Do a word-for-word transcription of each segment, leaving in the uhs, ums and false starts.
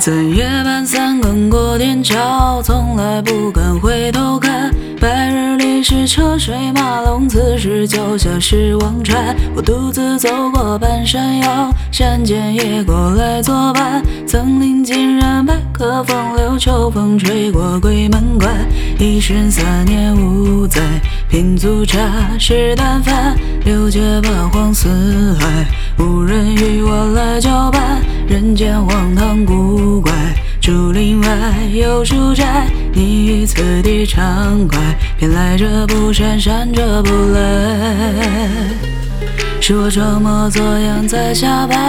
在夜半三更过天桥，从来不敢回头看。白日里是车水马龙，此时脚下是忘川。我独自走过半山腰，山间也过来作伴。层林尽染，百舸风流，秋风吹过鬼门关。一生三年五载，品足茶是淡饭。六界八荒四海，无人与我来交伴。人间荒唐古怪，竹林外有书斋。你于此地畅快，偏来者不善，善者不来。是我装模作样在瞎掰，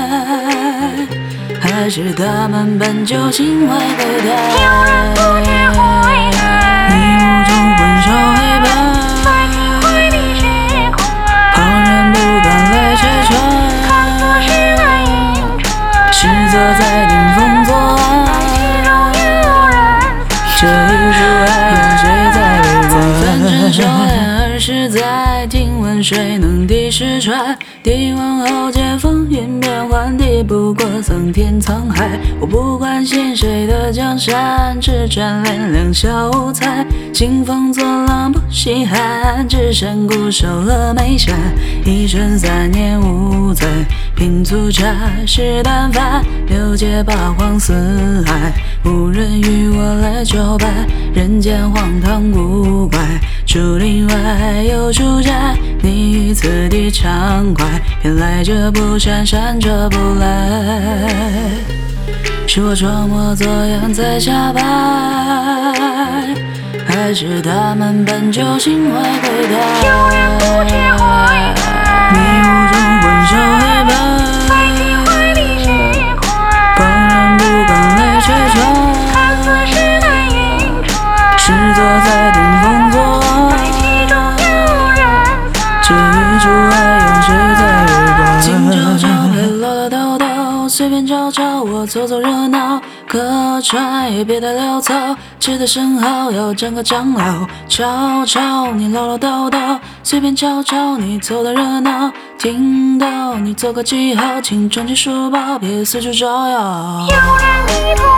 还是他们本就心怀鬼胎？ 有人不知悔改， 你目中混淆黑白， 在你怀里是快， 旁人不敢来拆穿， 看作是在银川， 实则在顶风作案。 其中有人这一出爱有谁在围观？反正少年二十载，听闻谁能敌十川？帝王后界风云变幻，敌不过桑田沧海。我不关心谁的江山，只沾恋两小无猜。兴风作浪不稀罕，只剩固守了眉山。一生三年五载，品足茶是淡饭。六界八荒四海，无人与我来交伴。人间荒唐古怪，竹林外有书斋。你于此地畅快，偏来者不善，善者不来。是我装模作样在瞎掰，还是他们本就心怀鬼胎？ 有人不知悔改， 你目中混淆黑白， 在你怀里是快， 旁人不敢来拆穿， 看似是在银川， 实则在顶风作案。 其中有人这一出爱有谁在围观？静悄悄别唠唠叨叨，随便找找我凑凑热闹。客串也别太潦草，吃得生蚝要沾个酱料。吵吵你唠唠叨叨，随便吵吵你凑得热闹。听到你做个记号，请装进书包，别四处招摇。 有人迷途